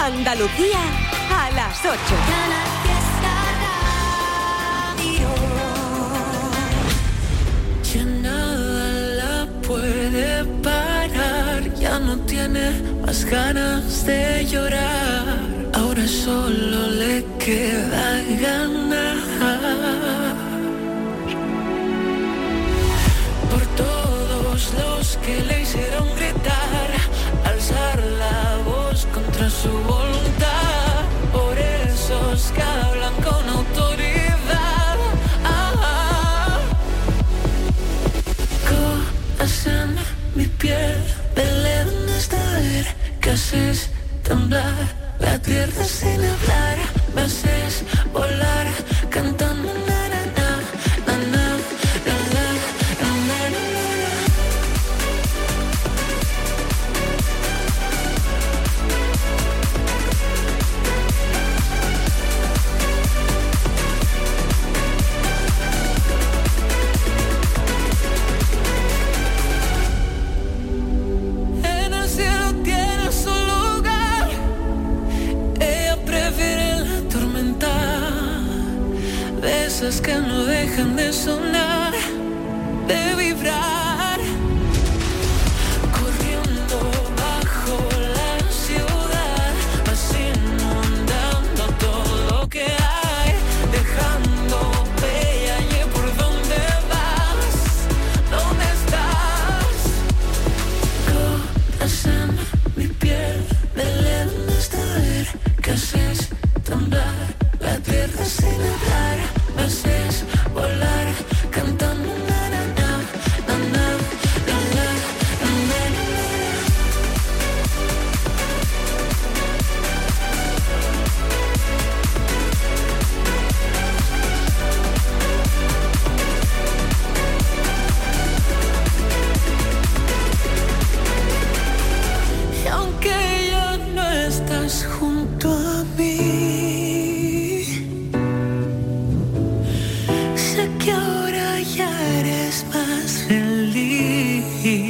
Andalucía a las 8. Ya nada la puede parar, ya no tiene más ganas de llorar, ahora solo le queda ganar. Por todos los que le hicieron gritar, alzar la voz contra su voluntad, por esos que hablan con autoridad. Corazón, mi piel, Belén está a ver que haces temblar la tierra sin hablar, me haces volar cantando na na na na na na na na na. En el cielo tiene su lugar, ella prefiere la tormenta, de esas que no dejan de sonar, de vibrar, corriendo bajo la ciudad, vas inundando todo lo que hay, dejando huella allí por donde vas, ¿dónde estás? Corazón, mi piel, Belén está a ver que haces temblar la tierra sin hablar, me haces volar cantando na na na na na na na na na. Y aunque ya no estás junto a mí, sé que ahora ya eres más feliz.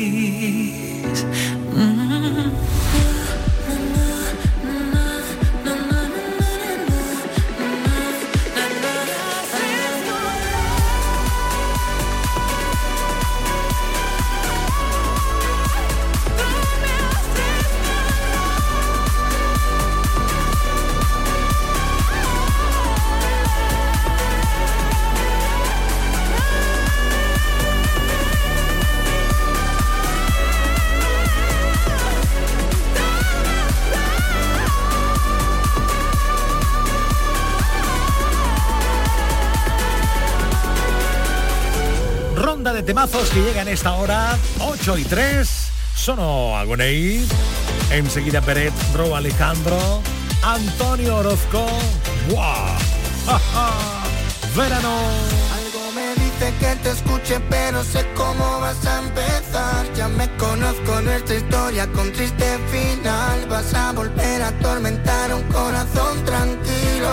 Ronda de temazos que llega en esta hora, 8:03. Sono Agonei, enseguida Beret, Ro Alejandro, Antonio Orozco. ¡Wow! ¡Ja, ja! ¡Verano! Algo me dice que te escuche, pero sé cómo vas a empezar. Ya me conozco nuestra historia con triste final. Vas a volver a atormentar un corazón tranquilo.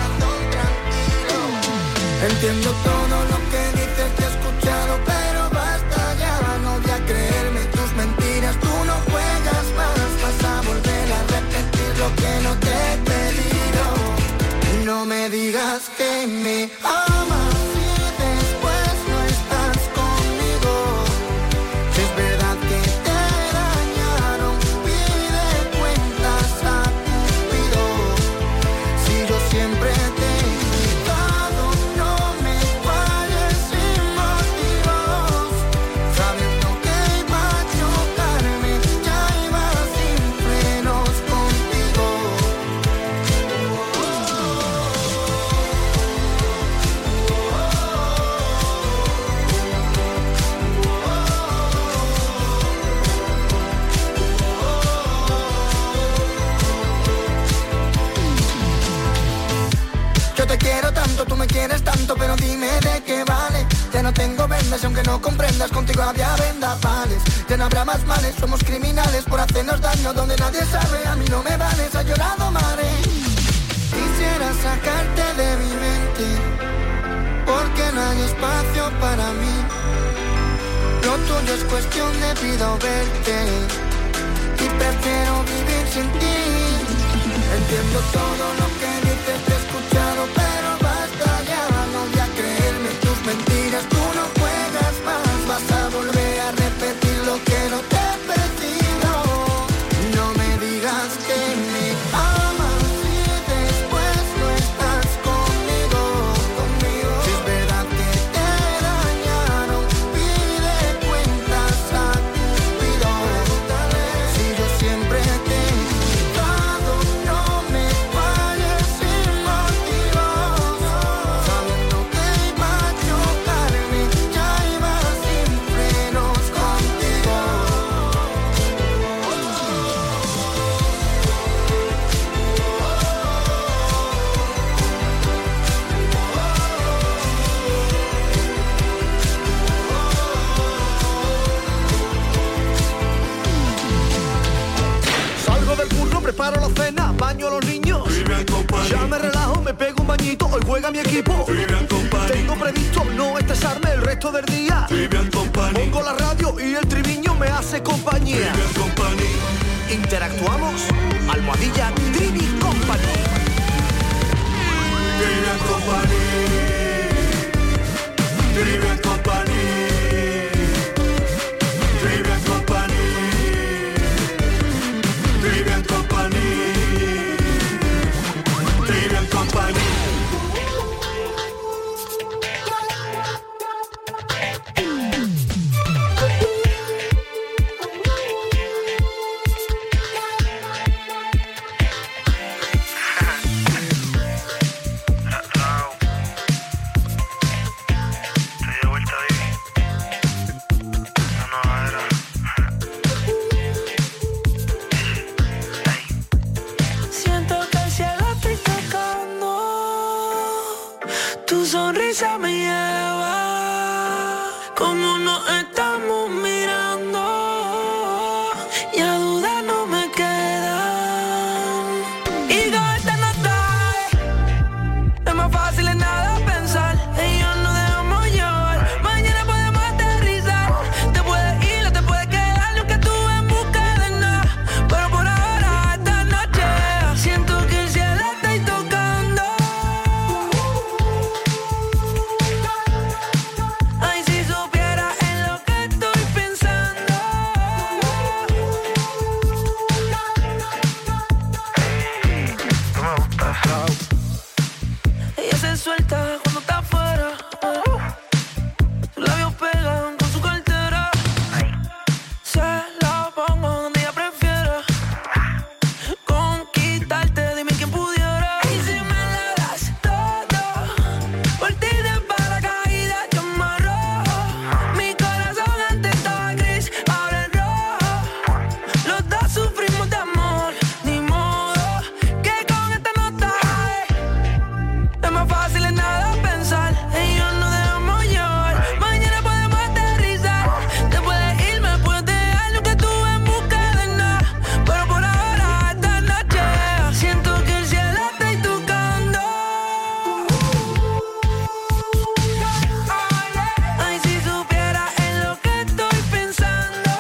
Entiendo todo lo que dices, te he escuchado, pero basta ya. No voy a creerme tus mentiras, tú no juegas más. Vas a volver a repetir lo que no te he pedido. No me digas que me amas y después no estás conmigo. Si es verdad que te dañaron, pide cuentas a Cupido. Si yo siempre te he invitado, no me falles sin motivos. Sabiendo que iba a chocarme, ya iba sin frenos contigo. Yo te quiero tanto, tú me quieres tanto, pero dime de qué vale. Ya no tengo vendas y aunque no comprendas, contigo había vendavales. Ya no habrá más males, somos criminales por hacernos daño donde nadie sabe. A mí no me vales, ha llorado mare. Quisiera sacarte de mi mente, porque no hay espacio para mí. Lo tuyo es cuestión de vida o verte, y prefiero vivir sin ti. yo todo lo que dices te he escuchado, pero basta ya, no voy a creerme tus mentiras. Tú no juegas más, vas a volver a repetir lo que no te he pedido. No me digas que me amas y después no estás conmigo. Si es verdad que te dañaron, pide cuentas a Cupido. Si yo siempre te he invitado, no me falles sin motivos. Sabiendo que iba a chocarme, ya iba sin frenos contigo. Salgo del curro, preparo la cena, baño a los niños. Ya me relajo, me pego un bañito, hoy juega mi equipo. Tengo previsto no estresarme el resto del día. Pongo la radio y el triviño me hace compañía. Interactuamos, almohadilla Trivi Company. Siento que el cielo estoy tocando, tu sonrisa me lleva, como nos estamos mirando, y a dudas no me quedan. Y con esta nota es más fácil en nada pensar, ellos no dejamos llevar, mañana podemos aterrizar, te puedes ir o te puedes quedar, lo que tú en busca de nada, pero por ahora esta noche siento que el cielo está tocando. Ay, si supiera en lo que estoy pensando. Ella se suelta cuando está afuera, sus labios pegan con su cartera. Se la pongo donde ella prefiera, conquistarte, dime quién pudiera. Y si me la das todo, por ti de paracaídas yo me arrojo. Mi corazón antes estaba gris, ahora es rojo. Los dos sufrimos de amor, ni modo que con esta nota es más fácil en nada pensar, ellos no dejamos llevar, mañana podemos aterrizar, te puedes ir, me puedes dejar, lo que tú en busca de nada, pero por ahora esta noche siento que el cielo está tocando. Ay, si supiera en lo que estoy pensando.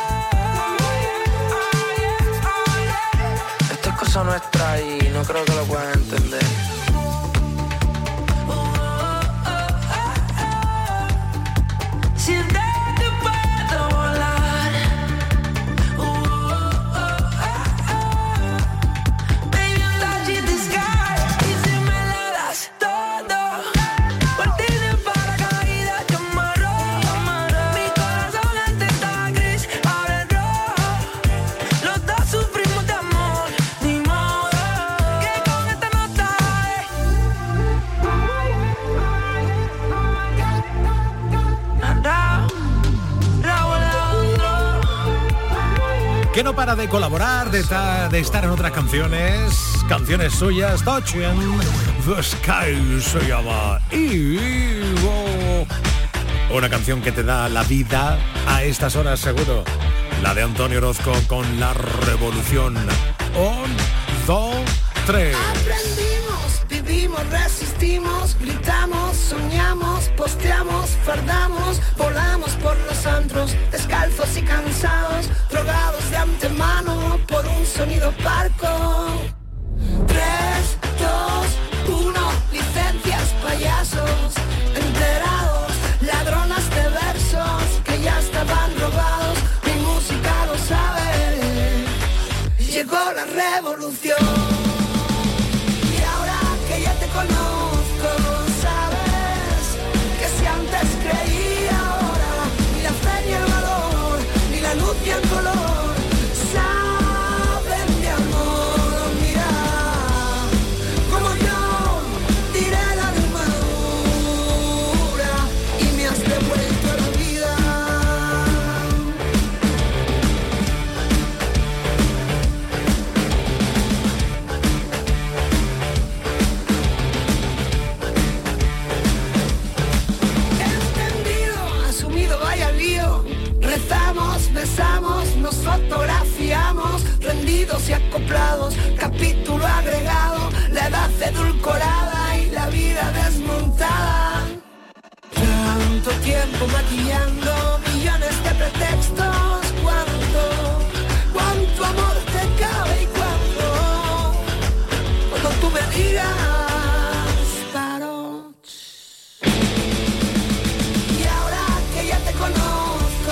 Esto es cosa nuestra y no creo que lo puedan entender. Siente que puedo volar. Baby, I'm touching the sky. Y si me la das todo, por ti de paracaídas yo me arrojo. Mi corazón antes estaba gris, ahora es rojo. Los dos sufrimos de amor, ni modo que con esta nota Que no para de colaborar, de estar en otras canciones suyas. Touching the Sky se llama. Una canción que te da la vida a estas horas seguro. La de Antonio Orozco con La Revolución. 1, 2, 3. Aprendimos, vivimos, resistimos, gritamos, soñamos, posteamos, fardamos, volamos por los antros, descalzos y cansados, drogados de antemano por un sonido parco. 3, llegó la revolución. Y ahora que ya te conozco, sabes que si antes creía, ahora ni la fe ni el valor, ni la luz ni el color saben de amor. Mira, como yo tiré la armadura y me has devuelto la vida. Rezamos, besamos, nos fotografiamos, rendidos y acoplados, capítulo agregado, la edad edulcorada y la vida desmontada. Tanto tiempo maquillando millones de pretextos, cuánto amor te cabe y cuando tú me digas paro. Y ahora que ya te conozco,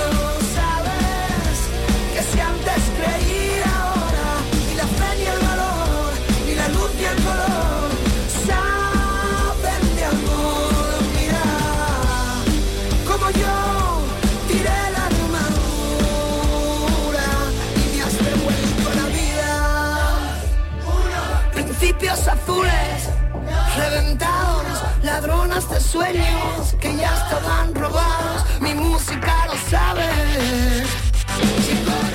azules, reventados, ladronas de sueños que ya estaban robados. Mi música lo sabe. Llegó la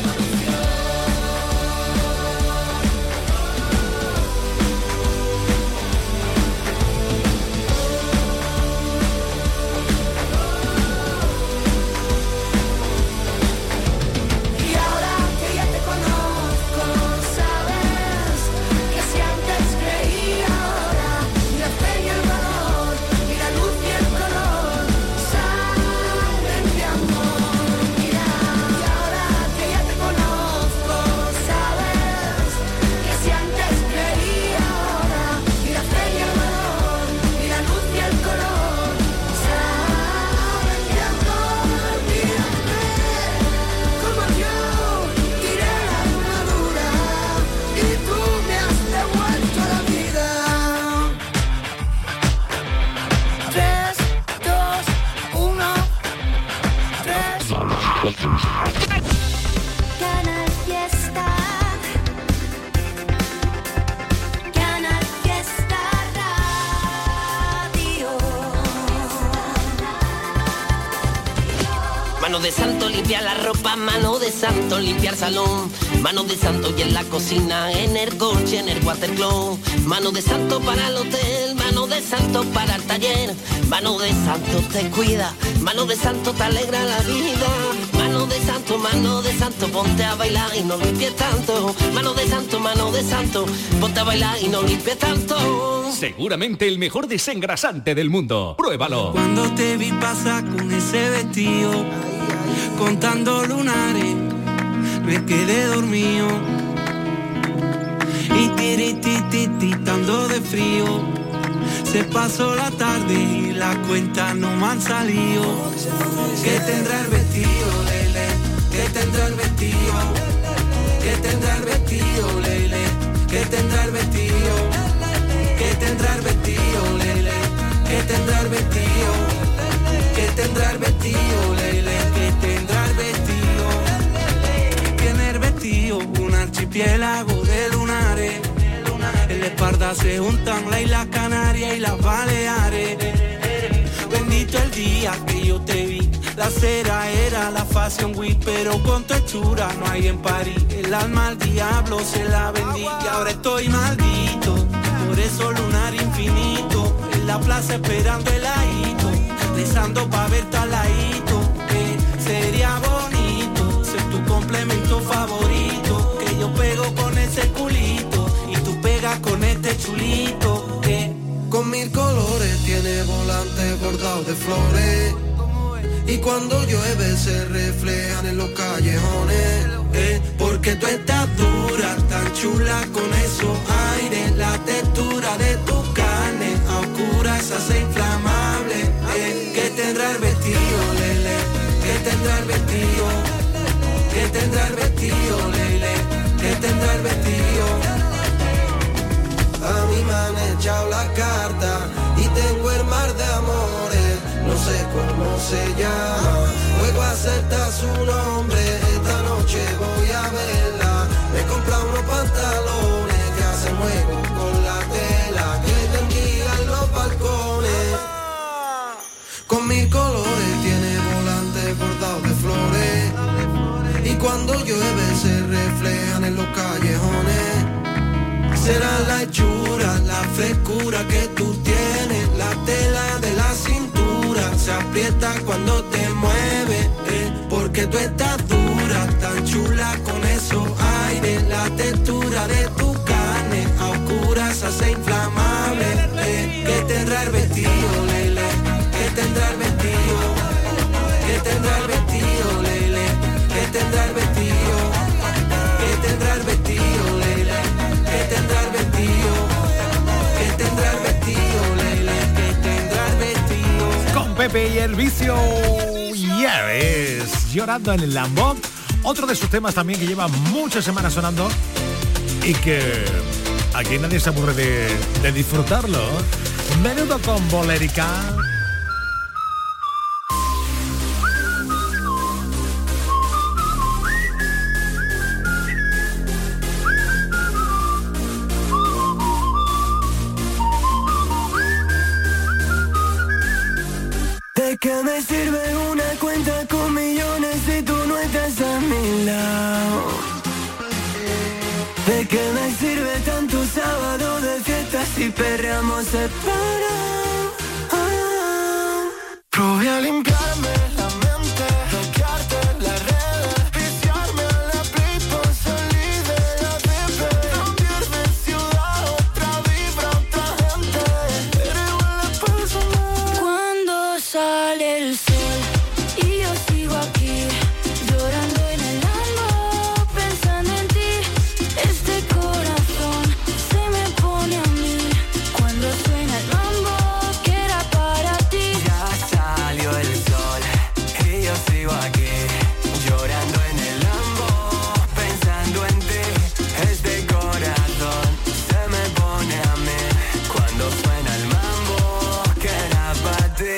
Mano de santo limpiar la ropa, mano de santo limpiar salón, mano de santo y en la cocina, en el coche, en el watercloak, mano de santo para el hotel, mano de santo para el taller, mano de santo te cuida, mano de santo te alegra la vida, mano de santo, ponte a bailar y no limpies tanto, mano de santo, ponte a bailar y no limpies tanto. Seguramente el mejor desengrasante del mundo. Pruébalo. Cuando te vi pasar con ese vestido, contando lunares, me quedé dormido. Y tiritititando de frío, se pasó la tarde y las cuentas no me han salido. ¿Qué tendrá el vestido, Lele? ¿Qué tendrá el vestido? ¿Qué tendrá el vestido, Lele? ¿Qué tendrá el vestido? ¿Qué tendrá el vestido, Lele? ¿Qué tendrá el vestido? ¿Qué tendrá el vestido, Lele? ¿Qué tendrá el vestido? Tiene el vestido un archipiélago de lunares. En la espalda se juntan la isla Canarias y las Baleares. Bendito el día que yo te vi. La cera era la Fashion Week, pero con tu hechura no hay en París. El alma al diablo se la vendí y ahora estoy maldito. Por eso lunar infinito, en la plaza esperando el ahito, rezando pa' verte al ladito, sería bonito ser tu complemento favorito, que yo pego con ese culito y tú pegas con este chulito, Con 1000 colores tiene volantes bordados de flores, y cuando llueve se reflejan en los callejones, porque tú estás dura, tan chula con esos aires, la textura de tu carne a oscuras se hace inflamable, ¿qué tendrá el vestido, Lele? ¿Qué tendrá el vestido? ¿Qué tendrá el vestido, Lele? ¿Qué tendrá cuando llueve se reflejan en los callejones. Será la hechura, la frescura que tú tienes, la tela de la cintura se aprieta cuando te mueves, porque tú estás dura, tan chula con esos aires, la textura de tu carne a oscuras hace inflamable, que tendrá el vestido, lele, que tendrá el vestido, que tendrá el vestido, lele, que tendrá el vestido, que tendrá el vestido, lele, que tendrá el vestido, que tendrá el vestido, lele, que tendrá el vestido. Con Pepe y el vicio, ya ves, llorando en el Lambo. Otro de sus temas también que lleva muchas semanas sonando y que aquí nadie se aburre de disfrutarlo. Menudo con Bolérica. ¿De qué me sirve una cuenta con millones si tú no estás a mi lado? ¿De qué me sirve tanto sábado de fiesta si perreamos separados? Probé a limpiarme la mente, hackearte las redes, viciarme a la Play por salir de la DP, cambiar de ciudad, otra vibra, otra gente, pero igual la paso mal. Cuando sale el sol y yo sigo aquí, llorando en el Lambo, pensando en ti, este corazón se me pone a mí, cuando suena el mambo, que era para ti. Ya salió el sol y yo sigo aquí, llorando en el Lambo, pensando en ti, este corazón se me pone a mí, cuando suena el mambo, que era para ti.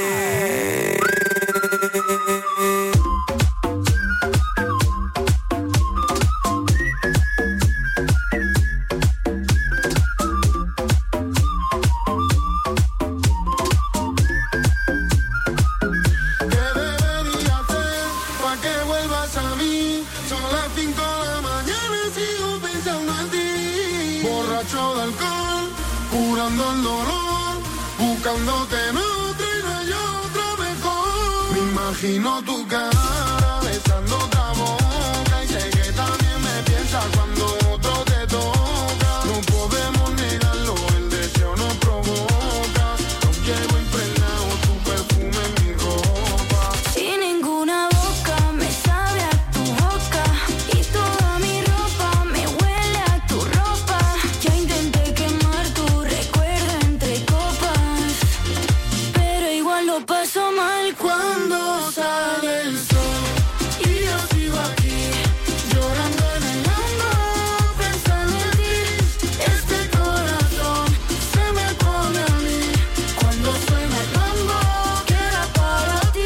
¿Qué debería hacer pa' que vuelvas a mí? Son las 5 de la mañana y sigo pensando en ti. Borracho de alcohol, curando el dolor, buscándote en otra y no hay otra mejor. Me imagino tu cara besando otra boca y sé que también me piensas cuando otro te toca. No podemos negarlo, el deseo nos provoca. No quiero impregnado tu perfume en mi ropa. Y ninguna boca me sabe a tu boca, y toda mi ropa me huele a tu ropa. Ya intenté quemar tu recuerdo entre copas, pero igual lo paso mal cuando sale el sol y yo sigo aquí, llorando en el Lambo, pensando en ti, este corazón se me pone a mí, cuando suena el mambo, que era para ti.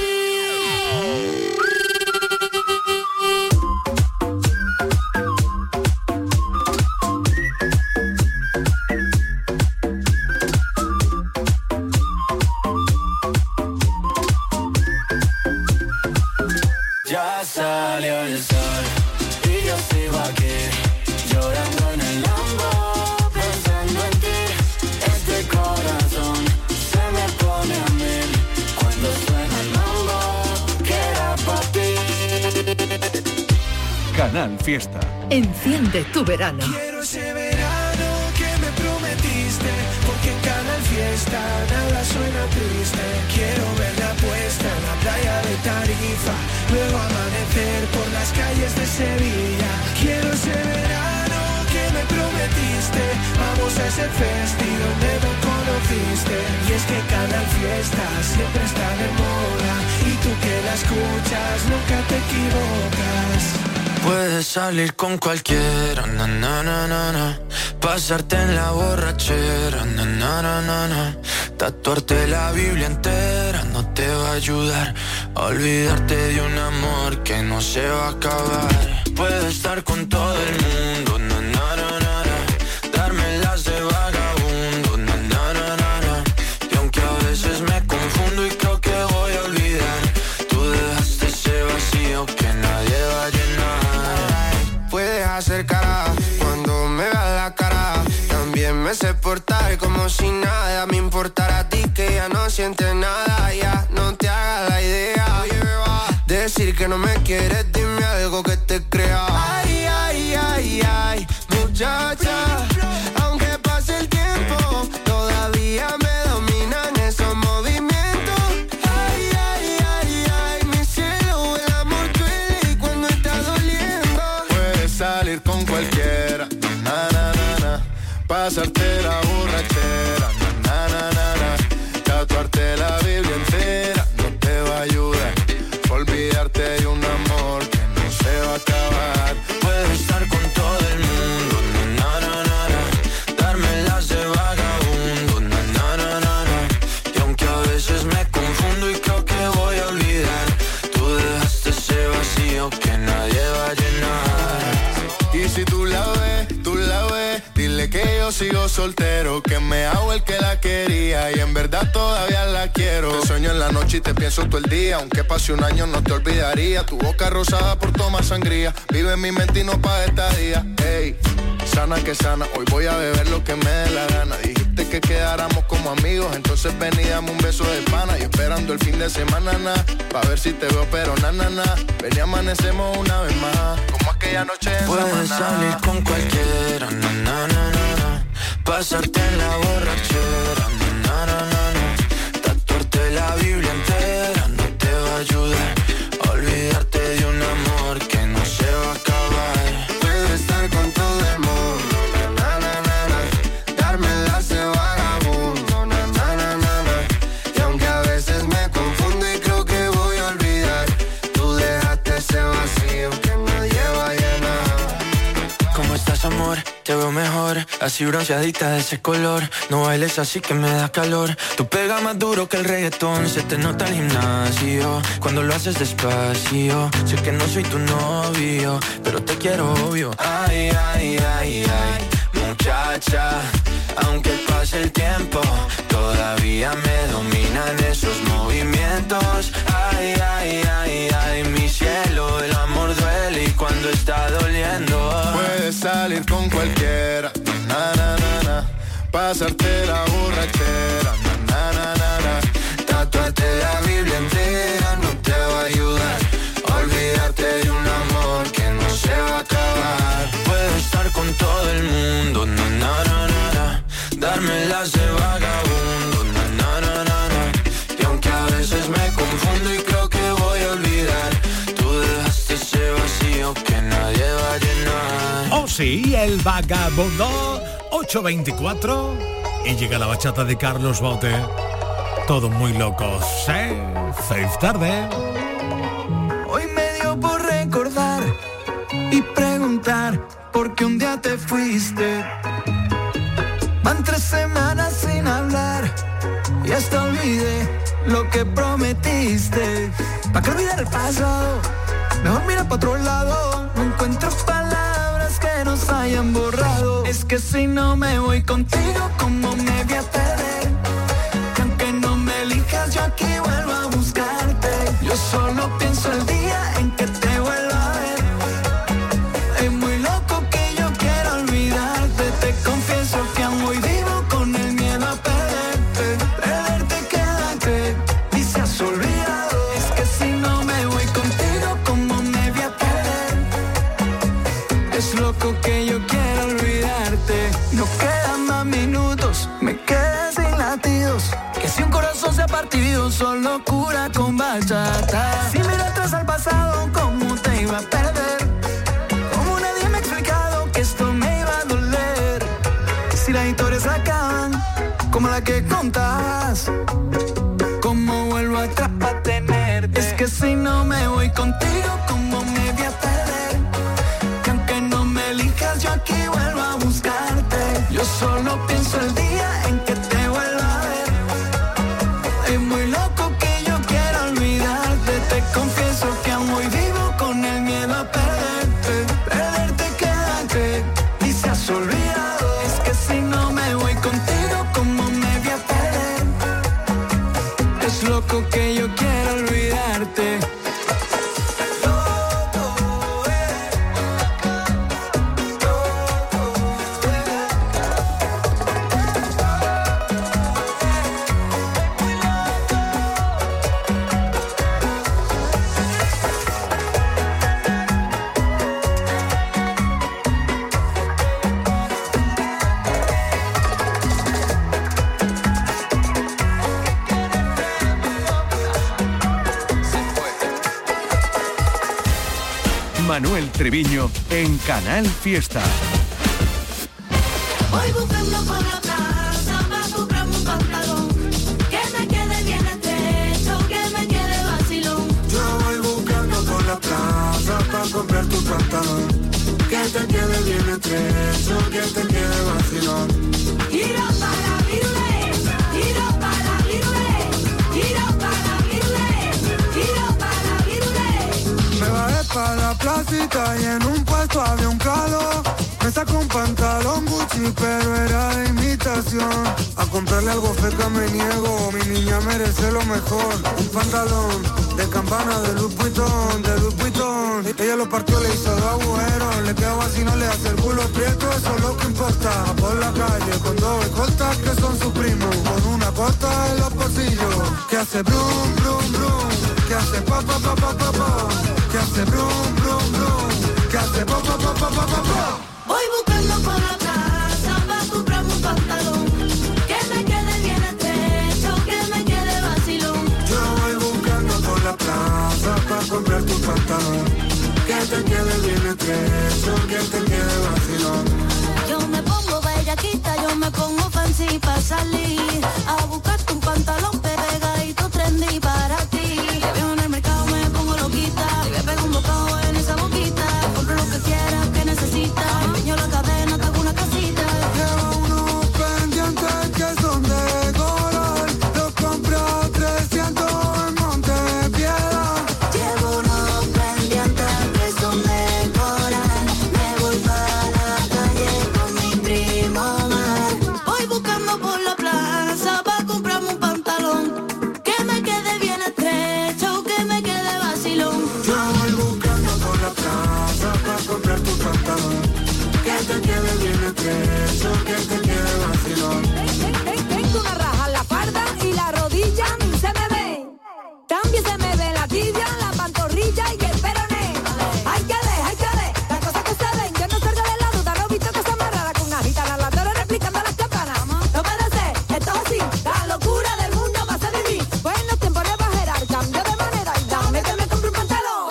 Ya salió el sol y yo sigo aquí, llorando en el Lambo, pensando en ti, este corazón se me pone a mil, cuando suena el mambo, que era para ti. Canal Fiesta. Enciende tu verano. Quiero ese verano que me prometiste, porque en Canal Fiesta nada suena triste. Quiero ver la puesta en la playa de Tarifa, luego amanecer por las calles de Sevilla. Quiero ese verano que me prometiste, vamos a ese festi donde me conociste. Y es que Canal Fiesta siempre está de moda, y tú que la escuchas nunca te equivocas. Puedes salir con cualquiera, na, na, na, na, na. Pasarte en la borrachera, na, na, na, na, na. Tatuarte la Biblia entera no te va a ayudar a olvidarte de un amor que no se va a acabar. Puedes estar con todo el mundo, na, na, na, na, na. Darme las de vagabundo, na, na, na, na, na. Y aunque a veces me confundo y creo que voy a olvidar, tú dejaste ese vacío que nadie va a llenar. me sé portar como si nada me importara a ti, que ya no sientes nada, ya no te hagas la idea. Decir que no me quieres, dime algo que te crea. Ay, ay, ay, ay, muchacha, aunque pase el tiempo, todavía me dominan esos movimientos. Ay, ay, ay, ay, mi cielo, el amor duele y cuando está doliendo. Puedes salir con cualquiera, na, na, na, na. Pasarte la borrachera, na, na, na, na. Tatuarte la Biblia entera no te va a ayudar. Olvidarte de un amor que no se va a acabar. Puedo estar con todo el mundo, na, na, na, na. Darme las de vagabundo, na, na, na, na, na. Y aunque a veces me confundo y creo que voy a olvidar, tú dejaste ese vacío que nadie va a llenar. Y si tú la ves, dile que yo sigo soltero, que me hago el que la quería y en verdad todavía la quiero. Te sueño en la noche y te pienso todo el día, aunque pase un año no te olvidaría. Tu boca rosada por tomar sangría, vive en mi mente y no pa' estadía. Ey, sana que sana, hoy voy a beber lo que me dé la gana. Dijiste que quedáramos como amigos, entonces ven y dame un beso de pana. Y esperando el fin de semana, pa' ver si te veo, pero na, na, na. Ven y amanecemos una vez más, como aquella noche en Puedes salir con cualquiera, na, na, na, na, na. Pasarte en la borrachera, na, na, na, na. Tatuarte la Biblia entera no te va a ayudar. Olvidarte de un amor que no se va a acabar. Puedo estar con todo el mundo, na, na, na, na. Darme las de vagabundo, na, na, na, na, na. Y aunque a veces me confundo y creo que voy a olvidar, tú dejaste ese vacío que nadie va a llenar. ¿Cómo estás, amor? Te veo mejor, así bronceadita de ese color. No bailes así que me da calor. Tú pegas más duro que el reggaetón. Se te nota el gimnasio cuando lo haces despacio. Sé que no soy tu novio, pero te quiero obvio. Ay, ay, ay, ay, muchacha, aunque pase el tiempo, todavía me dominan esos movimientos. Ay, ay, ay, ay, mi cielo, el amor duele y cuando está doliendo. Puedes salir con cualquiera, na, na, na, na. Pasarte la borrachera, na, na, na, na. Tatuarte la Biblia entera no te va a ayudar. Olvidarte de un amor que no se va a acabar. Puedo estar con todo el mundo, na, na, na, na, na. Darme las de vagabundo, na, na, na, na, na. Y aunque a veces me confundo y creo que voy a olvidar, tú dejaste ese vacío que nadie va a llenar. Oh sí, el vagabundo. 8:24 y llega la bachata de Carlos Baute. Todos muy locos, ¿eh? Feliz tarde. Hoy me dio por recordar y preguntar por qué un día te fuiste. Van 3 semanas sin hablar y hasta olvidé lo que prometiste. ¿Pa' qué olvidar el pasado? Mejor mira pa' otro lado. No encuentro palabras que nos hayan borrado. Es que si no me voy contigo, ¿cómo me voy a perder? Que aunque no me elijas, yo aquí vuelvo a buscarte. Yo solo pienso el día en que te vuelva a ver. Es muy loco que yo quiera olvidarte. Te confieso que aún hoy vivo con el miedo a perderte. Perderte quédate y se has olvidado. Es que si no me voy contigo, ¿cómo me voy a perder? Es loco que yo quiera olvidarte. No quedan más minutos, me quedé sin latidos. Que si un corazón se ha partido, solo cura con bachata. Si miro atrás al pasado, ¿cómo te iba a perder? Como nadie me ha explicado que esto me iba a doler. Si las historias acaban, como la que contabas, ¿cómo vuelvo atrás para tenerte? Es que si no me voy contigo, ¿cómo me voy a perder? Que aunque no me elijas, yo aquí vuelvo a buscarte. Yo solo pienso el día en que te vuelva a ver. Es muy loco que yo quiera olvidarte. Te confieso que aún hoy vivo con el miedo a perderte. Perderte quédate y se has olvidado. Es que si no me voy contigo, ¿cómo me voy a perder? Es loco que yo quiera olvidarte. Manuel Treviño en Canal Fiesta. Voy buscando por la plaza para comprarme un pantalón que me quede bien estrecho, que me quede vacilón. Yo voy buscando por la plaza para comprar tu pantalón que te quede bien estrecho, que te quede vacilón. Tiro para virule, tiro para virule, tiro para virule, tiro para virule. Me bajé para la placita y en un puesto había un calor. Me sacó un pantalón Gucci, pero era de imitación. A comprarle algo feca me niego, mi niña merece lo mejor. Un pantalón de campana de Louis Vuitton, de Louis Vuitton. Ella lo partió, le hizo 2 agujeros. Le quedó así, no le hace el culo prieto, eso es lo que importa. Por la calle con 2 escoltas que son sus primos, con una costa en los bolsillos. Que hace brum, brum, brum, que hace pa, pa, pa, pa, pa, pa. Que hace brum, brum, brum, que hace pa, pa, pa, pa, pa, pa, pa. Voy buscando por la plaza para comprarme un pantalón que me quede bien estrecho, que me quede vacilón. Yo voy buscando por la plaza para comprar tu pantalón que te quede bien estrecho, que te quede vacilón. Yo me pongo bellaquita, yo me pongo fancy para salir a buscarte un pantalón pegadito trendy para ti. Te veo en el mercado, me pongo loquita y me pego un bocado en esa boquita. Compro lo que quieras, que necesitas. Empeño la cadena, te hago una casita. Llevo unos pendientes que son de coral, los compré a 300 en Montepiedad. Llevo unos pendientes que son de coral, me voy para la calle con mi primo Omar. Voy buscando por la plaza para comprarme un pantalón que me quede bien estrecho, que me quede vacilón. Yo voy buscando por la plaza para comprar tu pantalón que te quede bien estrecho, que te quede vacilón. Tengo una raja en la farda y la rodilla ni se me ve. También se me ve la tibia, la pantorrilla y el peroné. Hay que ver, las cosas que se ven. Yo no salgo de la duda, no he visto que se amarrara con una gitana. La toro replicando las campanas. No puede ser, esto es así. La locura del mundo vas a vivir. Buenos tiempos de bajar, cambio de manera y dame que me compre un pantalón.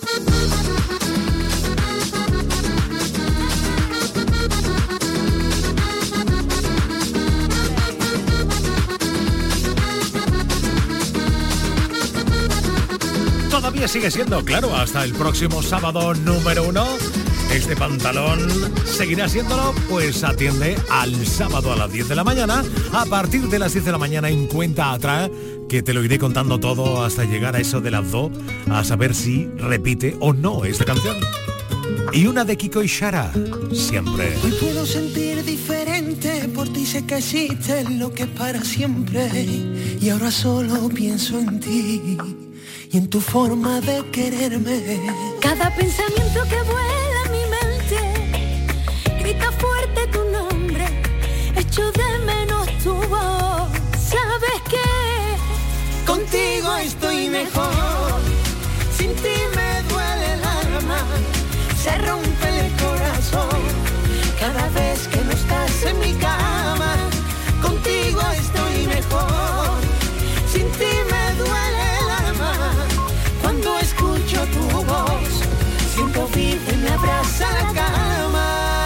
Todavía sigue siendo, claro, hasta el próximo sábado número 1. Este pantalón seguirá siéndolo, pues atiende al sábado a las 10 de la mañana. A partir de las 10 de la mañana en cuenta atrás, que te lo iré contando todo hasta llegar a eso de las 2, a saber si repite o no esta canción. Y una de Kiko y Shara, siempre. Hoy puedo sentir diferente, por ti sé que existe lo que es para siempre. Y ahora solo pienso en ti y en tu forma de quererme. Cada pensamiento que vuela en mi mente grita fuerte tu nombre, echo de menos tu voz. ¿Sabes qué? Contigo estoy mejor, sin ti me duele el alma, se rompe el corazón cada vez que no estás en mi cama. Contigo estoy mejor, sin ti me duele el alma. Cuando escucho tu voz, siento vida y me abraza la cama.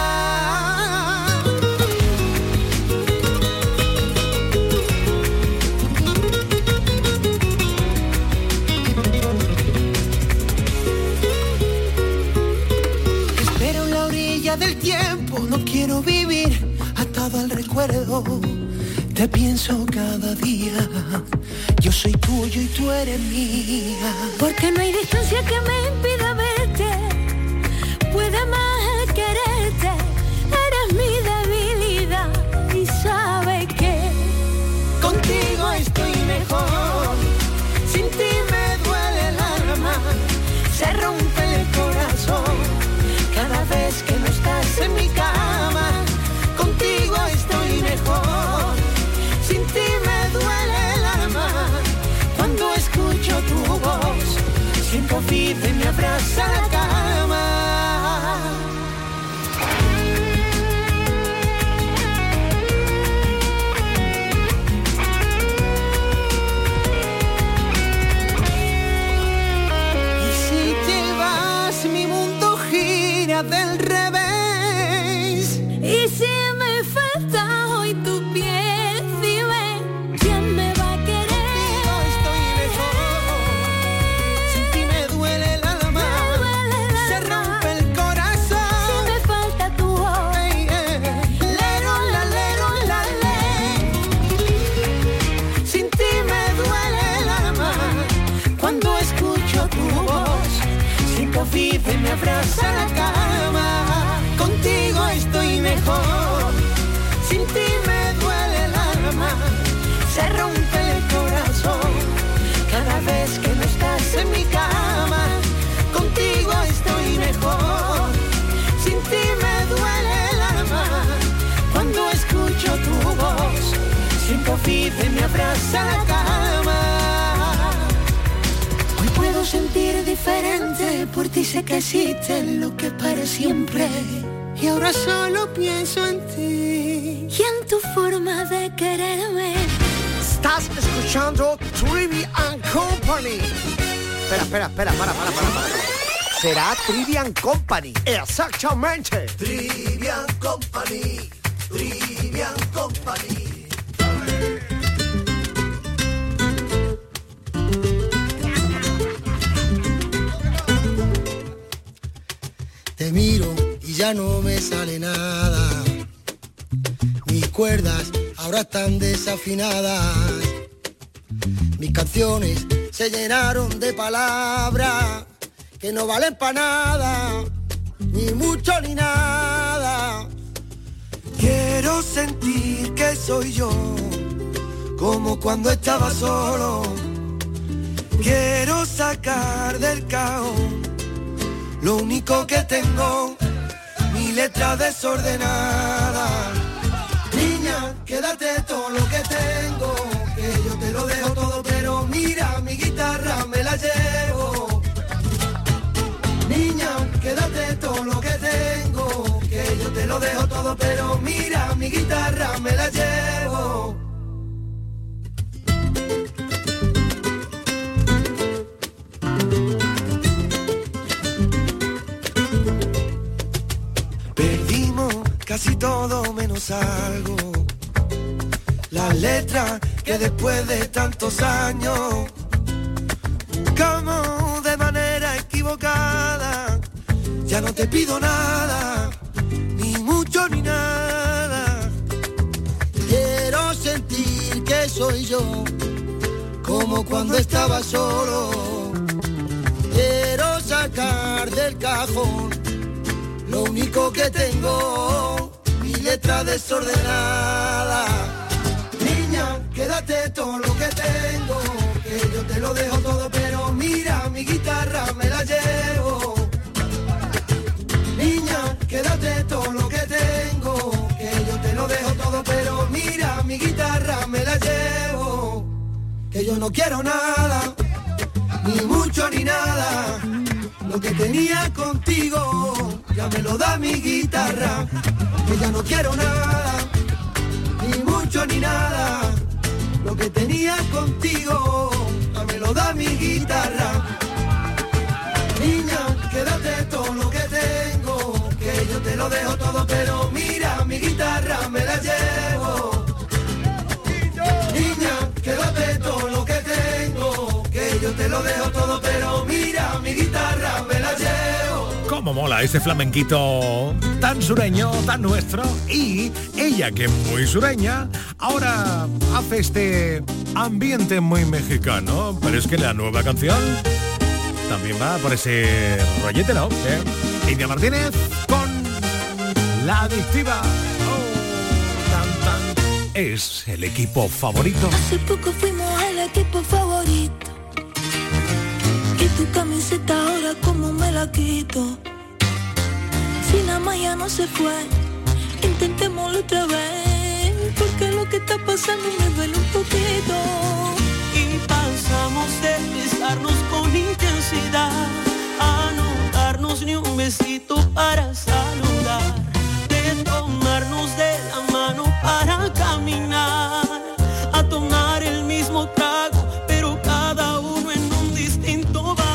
Espero en la orilla del tiempo, no quiero vivir atado al recuerdo. Te pienso cada día, yo soy tuyo y tú eres mía. Porque no hay distancia que me impida verte, puede más quererte, eres mi debilidad. Y sabes que contigo estoy mejor, sin ti me duele el alma, se rompe el corazón cada vez que no estás en mi cama. Contigo estoy mejor, sin ti me duele el alma. Cuando escucho tu voz, siento vida y me abraza la cama. vive me abraza la cama. Contigo estoy mejor, sin ti me duele el alma, se rompe el corazón cada vez que no estás en mi cama. Contigo estoy mejor, sin ti me duele el alma. Cuando escucho tu voz, siento vive me abraza la cama. Hoy puedo sentir diferente, por ti sé que existe lo que para siempre. Y ahora solo pienso en ti y en tu forma de quererme. Estás escuchando Trivian Company. Espera, para. Será Trivian Company. Exactamente. Trivian Company. Te miro y ya no me sale nada. Mis cuerdas ahora están desafinadas. Mis canciones se llenaron de palabras que no valen para nada, ni mucho ni nada. Quiero sentir que soy yo, como cuando estaba solo. Quiero sacar del cajón lo único que tengo, mi letra desordenada. Niña, quédate todo lo que tengo, que yo te lo dejo todo, pero mira, mi guitarra me la llevo. Niña, quédate todo lo que tengo, que yo te lo dejo todo, pero mira, mi guitarra me la llevo. Perdimos casi todo menos algo, la letra que después de tantos años buscamos de manera equivocada. Ya no te pido nada, ni mucho ni nada. Quiero sentir que soy yo, como cuando estaba solo. Quiero sacar del cajón lo único que tengo, mi letra desordenada. Niña, quédate todo lo que tengo, que yo te lo dejo todo, pero mira, mi guitarra me la llevo. Niña, quédate todo lo que tengo, que yo te lo dejo todo, pero mira, mi guitarra me la llevo. Que yo no quiero nada, ni mucho ni nada. Lo que tenía contigo ya me lo da mi guitarra. Que ya no quiero nada, ni mucho ni nada. Lo que tenía contigo ya me lo da mi guitarra. Niña, quédate todo lo que tengo, que yo te lo dejo todo, pero mira, mi guitarra me la llevo. Niña, quédate todo lo que tengo, que yo te lo dejo todo, pero mira, mi guitarra me la llevo. Cómo mola ese flamenquito tan sureño, tan nuestro. Y ella, que es muy sureña, ahora hace este ambiente muy mexicano. Pero es que la nueva canción también va por ese rollete, ¿no? India Martínez con La Adictiva. Es el equipo favorito. Hace poco fuimos el equipo favorito. Y tu camiseta ahora como me la quito. Si la malla no se fue, intentémoslo otra vez. Porque lo que está pasando me duele un poquito. Y pasamos de besarnos con intensidad a no darnos ni un besito para saludar, de tomarnos de la mano para caminar, a tomar el mismo trago, pero cada uno en un distinto bar.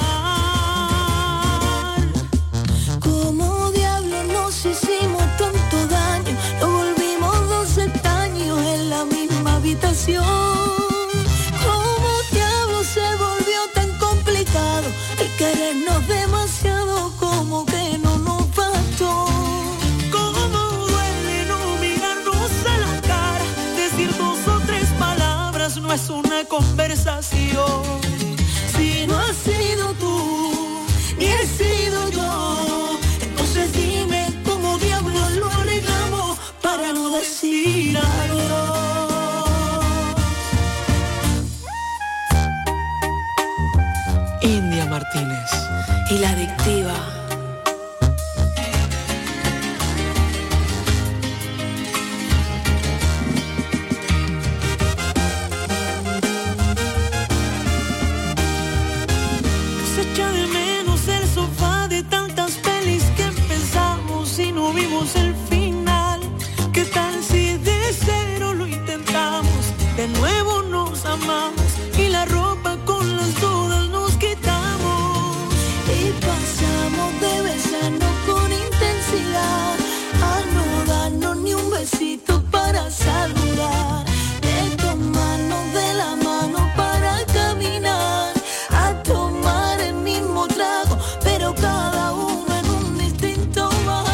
Como diablos nos hicimos tanto daño, nos volvimos 2 extraños en la misma habitación. Como diablos se volvió tan complicado el querernos demasiado, como que no nos bastó. No es una conversación. Si no has sido tú, ni he sido Martínez. Y la adictiva. Se echa de menos el sofá de tantas pelis que empezamos y no vimos el final. ¿Qué tal si de cero lo intentamos? De nuevo nos amamos y la ropa con las dudas nos quitamos. Y pasamos de besarnos con intensidad a no darnos ni un besito para saludar. De tomarnos de la mano para caminar, a tomar el mismo trago, pero cada uno en un distinto bar.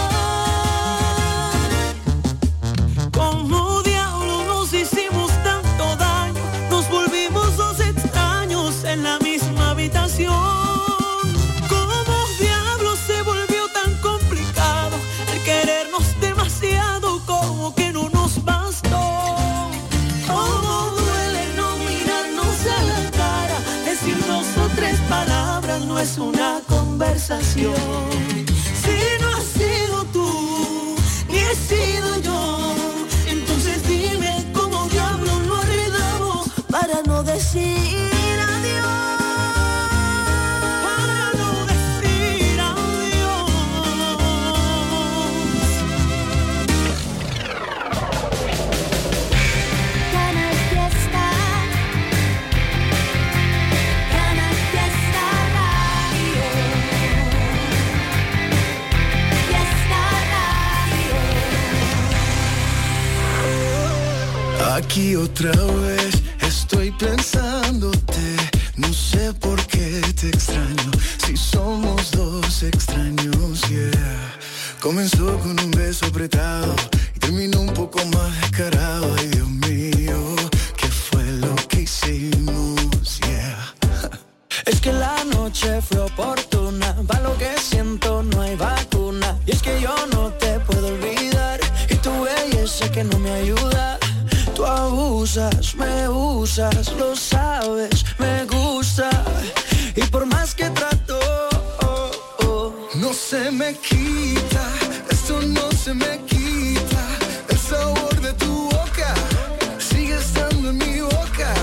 Como diablos nos hicimos tanto daño, nos volvimos dos extraños en la misma habitación. Como diablos se volvió tan complicado el querernos demasiado, como que no nos bastó. Cómo duele no mirarnos a la cara, decir 2 o 3 palabras no es una conversación. Si no has sido tú, ni he sido yo, entonces dime cómo diablos lo arreglamos Para no decir adiós. para no decir adiós. Canal Fiesta. Canal Fiesta Radio. Fiesta Radio. Aquí otra vez estoy pensándote, no sé por qué te extraño, si somos dos extraños, yeah. Comenzó con un beso apretado y terminó un poco más descarado, ay Dios mío, ¿qué fue lo que hicimos, yeah? Es que la noche fue oportuna, para lo que siento no hay vacuna. Y es que yo no te puedo olvidar, y tu belleza que no me ayuda. Tú abusas, me usas, lo sabes, me gusta. Y por más que trato, no se me quita, esto no se me quita, el sabor de tu boca sigue estando en mi boca.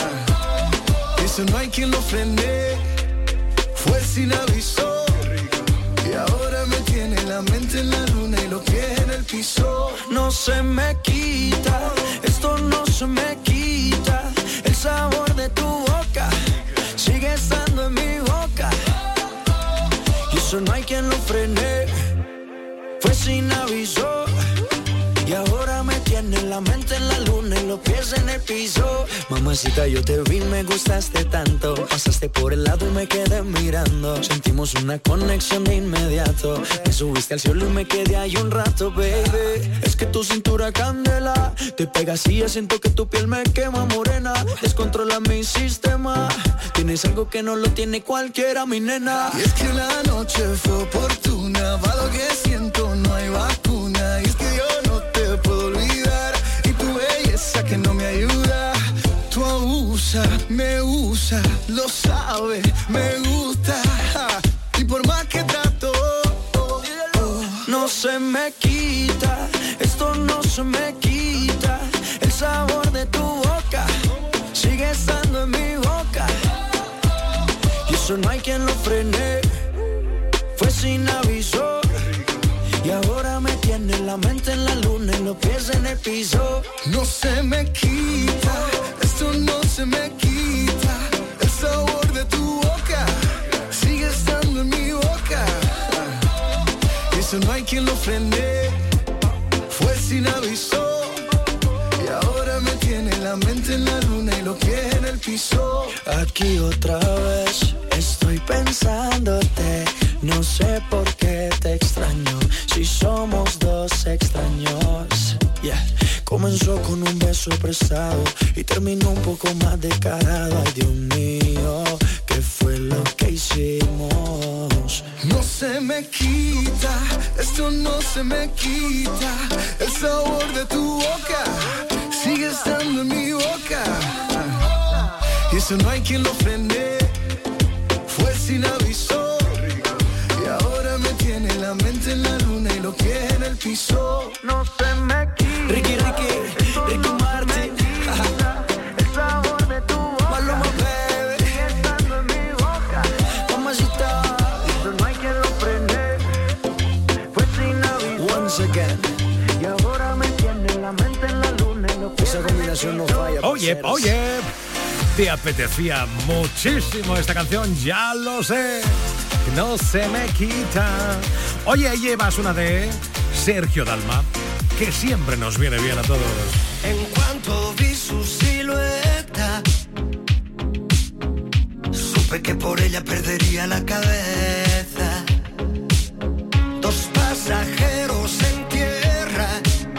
Eso no hay quien lo frene, fue sin aviso. Y ahora me tiene la mente en la luna y los pies en el piso. no se me quita, esto no se me quita. El sabor de tu boca sigue estando en mi boca. Y eso no hay quien lo frene, fue sin aviso. Y ahora me tiene la mente en la luna y los pies en el piso. Mamacita, yo te vi, me gustaste tanto. Pasaste por el lado y me quedé mirando. Sentimos una conexión de inmediato. Me subiste al cielo y me quedé ahí un rato, baby. Es que tu cintura candela, te pegas y ya siento que tu piel me quema morena. Descontrola mi sistema, tienes algo que no lo tiene cualquiera, mi nena. Y es que la noche fue oportuna, para lo que siento no hay vacuna. Y es que yo no te puedo olvidar, y tu belleza que no me ayuda. Tú abusas, me usas, lo sabes, me gusta. Y por más que trato, no se me quita, esto no se me quita. El sabor de tu boca sigue estando en mi boca. Y eso no hay quien lo frene, fue sin aviso. Y ahora me tiene la mente en la luna y los pies en el piso. no se me quita, esto no se me quita. El sabor de tu boca sigue estando en mi boca. Y eso no hay quien lo frene, fue sin aviso. Y ahora me tiene la mente en la luna y los pies en el piso. Aquí otra vez estoy pensándote, no sé por qué te extraño, si somos dos extraños, yeah. Comenzó con un beso prestado y terminó un poco más descarado. Ay Dios mío, ¿qué fue lo que hicimos? No se me quita, esto no se me quita. El sabor de tu boca sigue estando en mi boca. Y eso no hay quien lo frene, fue sin aviso. Y ahora me tiene la mente en la luna y lo quiere en el piso. No se me quita Ricky Martin, el sabor de tu boca. Maluma, baby, sigue estando en mi boca. Mamacita, eso no hay quien lo prende. Fue sin aviso. Once again. Y ahora me tiene la mente en la luna y lo quiere. Esa combinación no falla. Oye, te apetecía muchísimo esta canción, ya lo sé. No se me quita. Oye, llevas una de Sergio Dalma, que siempre nos viene bien a todos. En cuanto vi su silueta, supe que por ella perdería la cabeza. Dos pasajeros en tierra,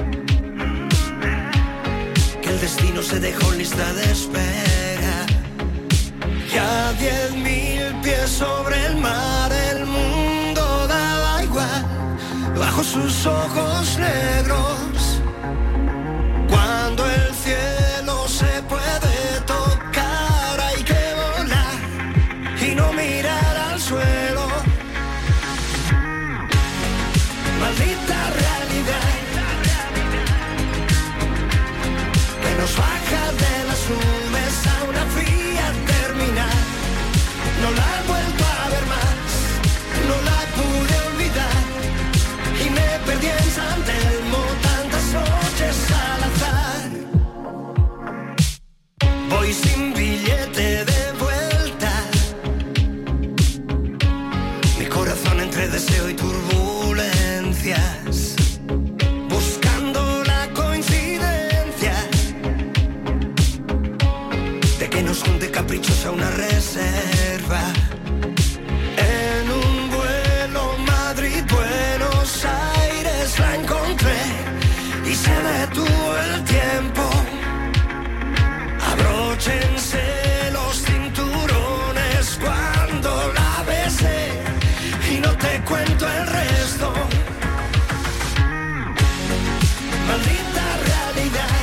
que el destino se dejó en lista de espera. Ya 10.000 pies sobre el mar, el mundo daba igual bajo sus ojos negros. Cuando el cielo se puede tocar, hay que volar y no mirar al suelo. Maldita realidad que nos baja de las nubes a una fría terminal. No la he vuelto a ver más, no la pude olvidar y me perdí en San Telmo tantas noches al azar. Voy sin billete de vuelta, mi corazón entre deseo y turbulencias, buscando la coincidencia de que nos junte caprichos a una reserva. En un vuelo Madrid-Buenos Aires la encontré y se detuvo el tiempo. Abróchense los cinturones cuando la besé y no te cuento el resto. Maldita realidad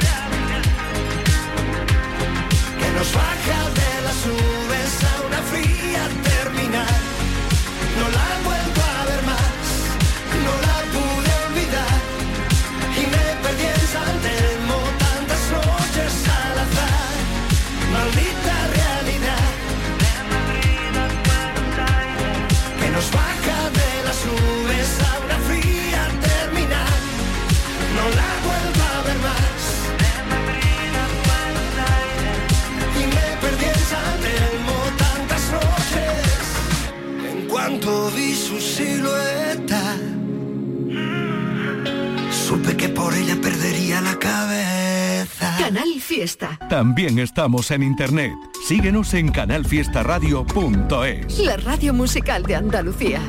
que nos baja de las nubes a una fría terminal. No la he vuelto a ver más, no la pude olvidar y me perdí en San Telmo tantas noches al azar. Maldita realidad que nos baja de las nubes a una fría terminal. No la vuelvo a ver más y me perdí en San Telmo tantas noches. En cuanto vi su silueta, supe que por ella perdería la cabeza. Canal Fiesta. También estamos en internet. Síguenos en canalfiestaradio.es. La radio musical de Andalucía.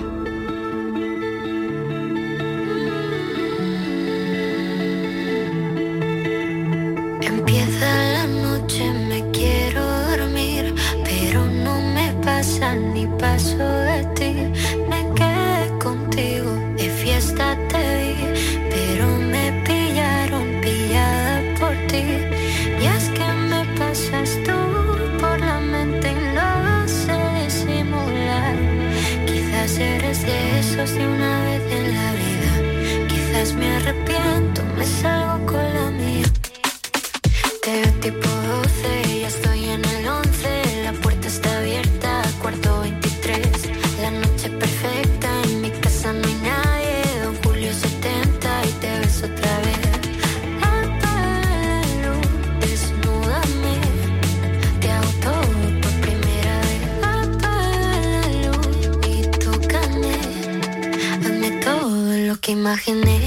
Empieza la noche, me quiero dormir, pero no me pasa ni paso de ti. Me quedé contigo, de fiesta te vi, pero me pillaron pillada por ti. Y es que me pasas tú por la mente y no sé disimular. Quizás eres de esos de una vez en la vida. Quizás me arrepiento, me salgo con la mía. Te veo tipo 12, ya estoy en el 11. La puerta está abierta, cuarto 23. La noche perfecta, en mi casa no hay nadie. Don Julio 70 y te ves otra vez. Apaga la luz, desnúdame. Te hago todo por primera vez. Apaga la luz y tócame. Hazme todo lo que imaginé.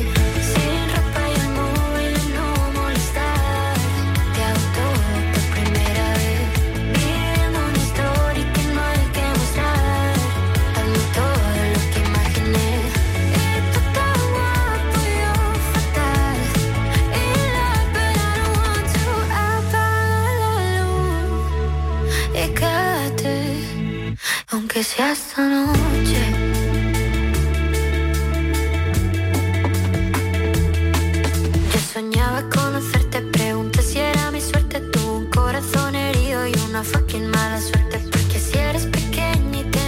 Aunque sea esta noche. Yo soñaba conocerte, pregunté si era mi suerte. Tuve un corazón herido y una fucking mala suerte. Porque si eres pequeña y te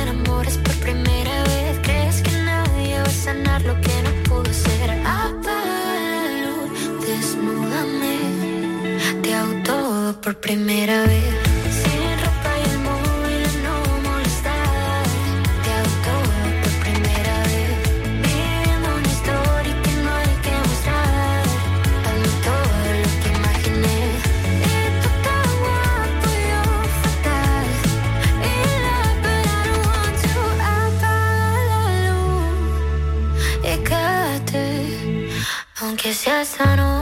por primera vez. Sin ropa y el móvil a no molestar. Te hago todo por primera vez. Viviendo una historia que no hay que mostrar. Hazme todo lo que imaginé. Y tú tan guapo y yo fatal. Y la pena no want to apagar la luz. Y quédate, aunque sea esta noche.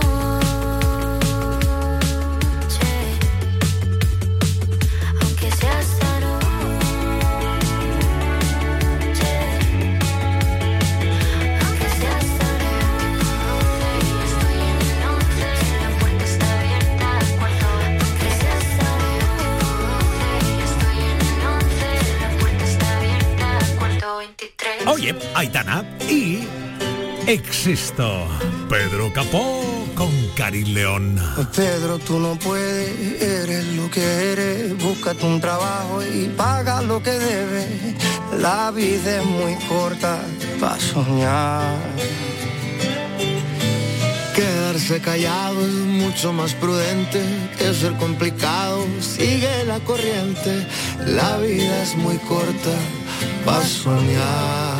Oye, Aitana y Existo. Pedro Capó con Karin León. Pedro, tú no puedes, eres lo que eres. Búscate un trabajo y paga lo que debes. La vida es muy corta para soñar. Quedarse callado es mucho más prudente que ser complicado. Sigue la corriente, la vida es muy corta para soñar.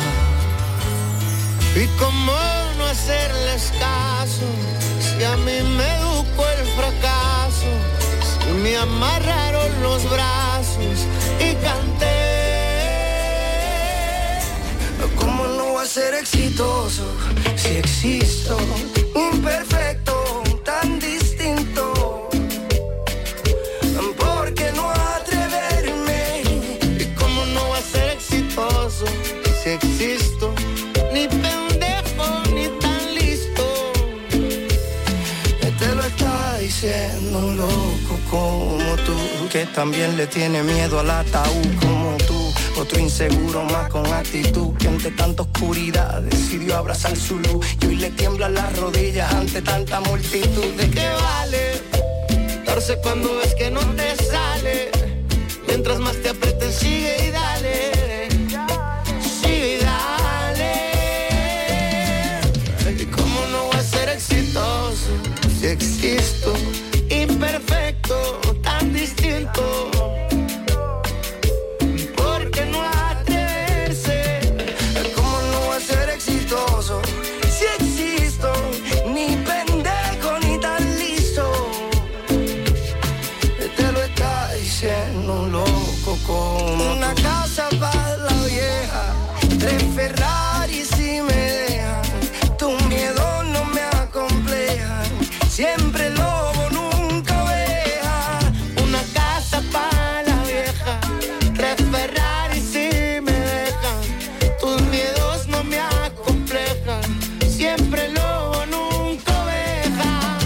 Y cómo no hacerles caso, si a mí me educó el fracaso, si me amarraron los brazos y canté. ¿Cómo no voy a ser exitoso si existo? Imperfecto, tan distinto. ¿Por qué no atreverme? ¿Y cómo no voy a ser exitoso si existo? Ni pendejo, ni tan listo. Te lo está diciendo un loco como tú, que también le tiene miedo al ataúd como tú. Otro inseguro más con actitud, que ante tanta oscuridad decidió abrazar su luz. Y hoy le tiemblan las rodillas ante tanta multitud. ¿De qué vale darse cuando ves que no te sale? Mientras más te apretes, sigue y dale. Sigue y dale. ¿Y cómo no voy a ser exitoso si existo? Imperfecto, tan distinto. Si existo, ni pendejo ni tan listo. Te lo está diciendo un loco como una casa para la vieja, 3 Ferraris si me dejan, tus miedos no me acomplejan, siempre lobo, nunca oveja. Una casa para la vieja, 3 Ferraris si me dejan, tus miedos no me acomplejan, siempre lobo, nunca oveja.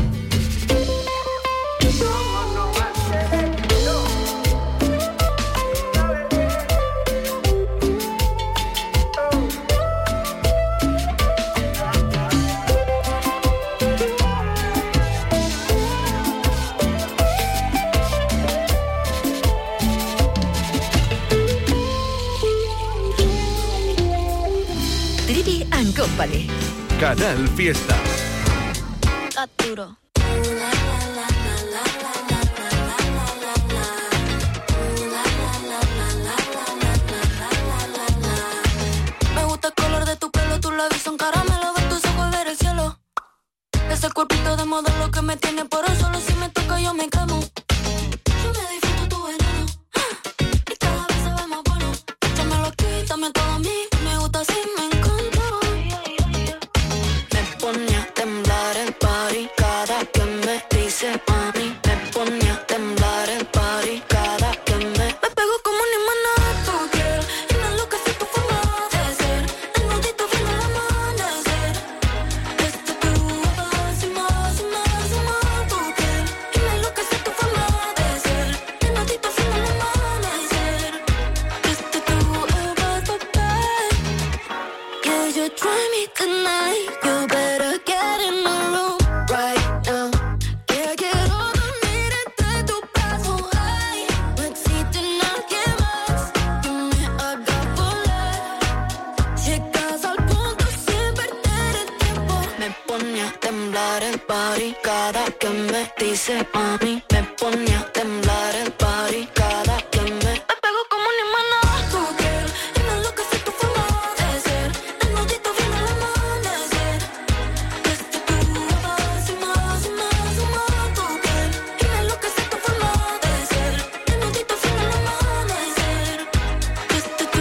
Trivi and Company. Canal Fiesta. Capturo. Me gusta el color de tu pelo, tus labios son caramelo, de tus ojos ver el cielo. Ese cuerpito de modelo que me tiene por el solo, si me toca yo me quemo. Yo me disfruto tu veneno y cada vez se ve más bueno. Échamelo aquí, dame todo a mí, me gusta así, me encanta. Me pone a temblar el party cada que me dice mami. Me pone a temblar el party cada que me pego como un imán a tu piel y me enloquece tu forma de ser. El nudito viene al amanecer. Desde tu más y más y más y más tu piel y me enloquece tu forma de ser. El nudito viene al amanecer. Desde tu yeah, you drive me tonight. You better get in the room right now. Yeah, quiero dormir entre tus brazos. Ay, no existe nadie más que me haga volar. Llegas al punto sin perder el tiempo. Me pone a temblar el body cada que me dice mami. Me pone a temblar el party cada que me pego como un imán. Tu piel y me enloquece tu forma de ser. Desnudito viene el amanecer. Desde tu más y más y más y más. Tu piel y me enloquece tu forma de ser. Desnudito viene el amanecer. Desde tu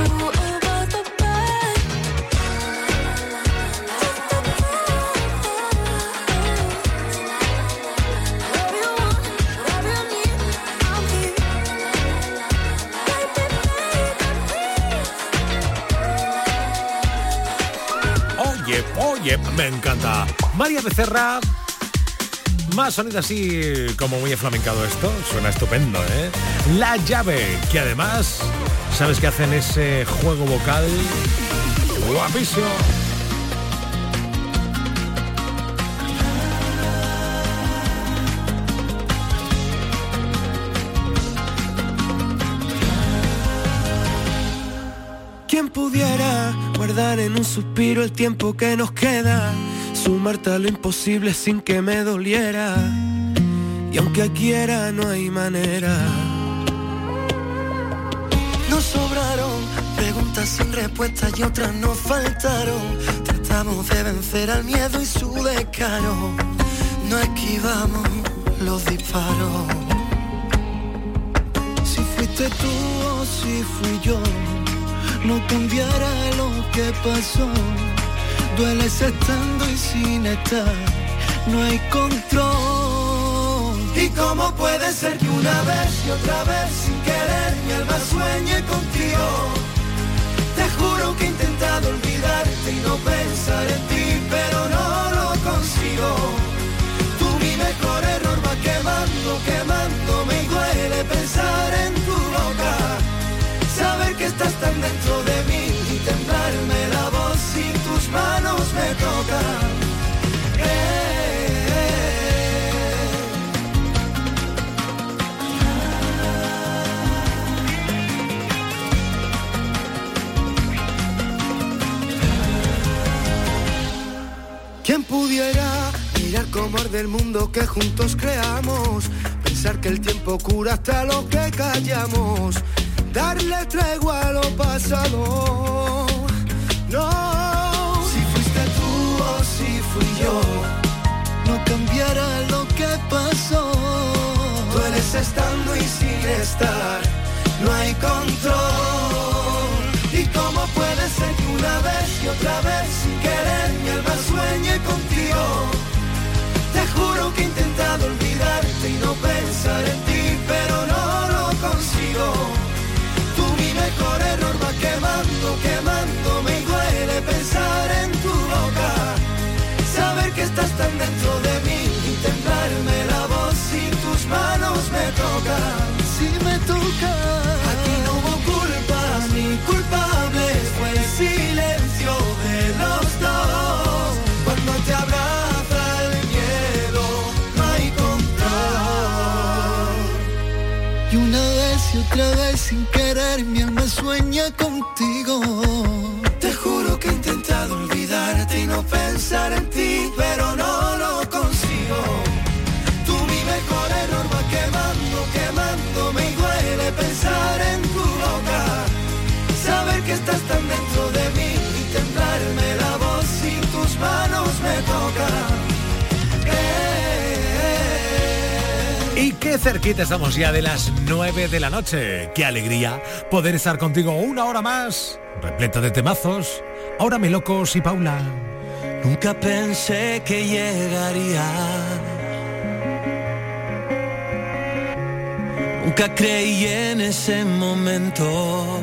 Oye, me encanta. María Becerra. Más sonido así como muy flamencado esto. Suena estupendo, ¿eh? La Llave, que además, ¿sabes que hacen ese juego vocal? Guapísimo. ¿Quién pudiera guardar en un suspiro el tiempo que nos queda? Sumarte a lo imposible sin que me doliera. Y aunque quiera no hay manera. Nos sobraron preguntas sin respuesta y otras nos faltaron. Tratamos de vencer al miedo y su descaro. No esquivamos los disparos. Si fuiste tú o si fui yo, no cambiara lo que pasó. Dueles estando y sin estar, no hay control. ¿Y cómo puede ser que una vez y otra vez sin querer mi alma sueñe contigo? Te juro que he intentado olvidarte y no pensar en ti, pero no lo consigo. Tú mi mejor error va quemándome y duele pensar en tu boca. Saber que estás tan dentro de mí y temblarme la voz si tus manos me tocan. ¿Quién pudiera mirar cómo arde el mundo que juntos creamos? Pensar que el tiempo cura hasta lo que callamos. Darle tregua a lo pasado. No, si fuiste tú o si fui yo, no cambiara lo que pasó. Dueles estando y sin estar, no hay control. ¿Y cómo puede ser que una vez y otra vez sin querer mi alma sueñe contigo? Te juro que he intentado olvidarte y no pensar en ti, pero no lo consigo. Mi mejor error va quemándome y duele pensar en tu boca. Saber que estás tan dentro de mí y temblarme la voz si tus manos me tocan. Si me tocan. Aquí no hubo culpas ni culpables, fue el silencio de los dos. Cuando te abraza el miedo, no hay control. Y una vez y otra vez sin querer mi alma sueña contigo. Te juro que he intentado olvidarte y no pensar en ti, pero no lo consigo. Tú mi mejor error va quemándome y duele pensar en tu boca. Saber que estás tan dentro de mí y temblarme la voz si tus manos me tocan. Y qué cerquita estamos ya de las 9 de la noche. Qué alegría poder estar contigo una hora más, repleta de temazos. Ahora Me Locos y Paula. Nunca pensé que llegaría. Nunca creí en ese momento.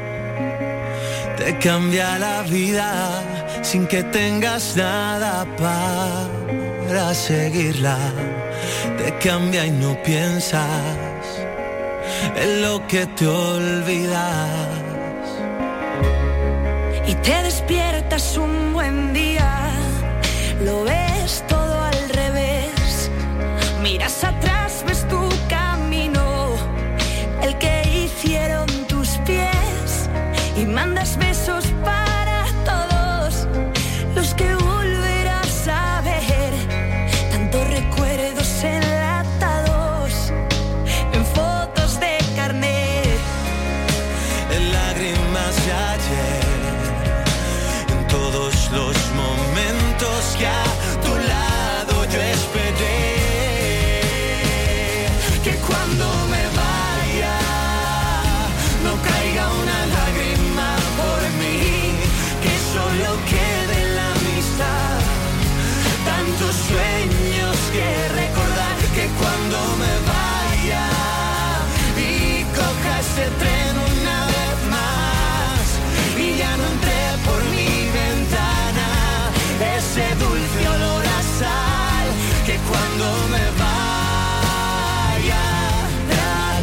Te cambia la vida sin que tengas nada para seguirla. Te cambia y no piensas en lo que te olvidas. Y te despiertas un buen día, lo ves todo al revés. Miras atrás, ves tu camino, el que hicieron tus pies. Y mandas besos para todos los que volverás a ver. Tantos recuerdos enlatados cuando me vaya de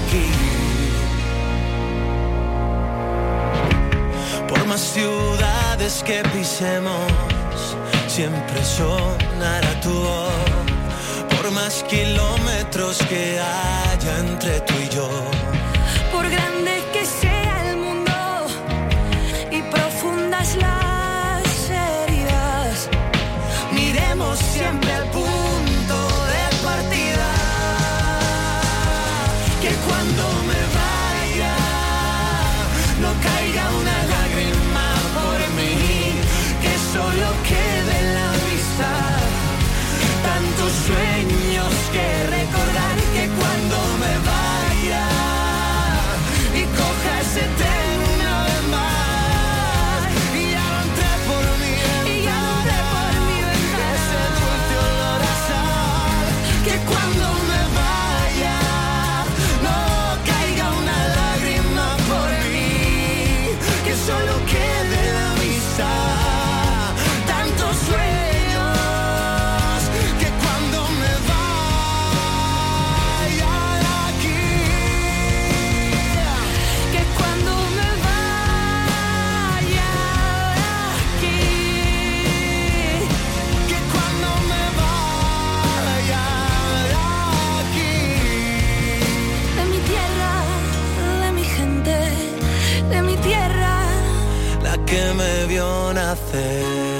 aquí. Por más ciudades que pisemos, siempre sonará tu voz. Por más kilómetros que haya entre tú y yo. Por grande que sea el mundo y profundas las heridas, miremos siempre al punto de partida. Que cuando me vaya no caiga una lágrima por mí, que solo quede en la vista tantos sueños que recordar. Que cuando me vaya y coja ese tren una vez más y ya no entré por mi ventana, ese dulce olor a sal. Que cuando me vaya no caiga una lágrima por mí, que solo quede la vista tantos sueños. Que cuando me vaya de aquí, que cuando me vaya de aquí, que cuando me vaya de aquí. de mi tierra, de mi gente, de mi tierra, La que me vio nacer.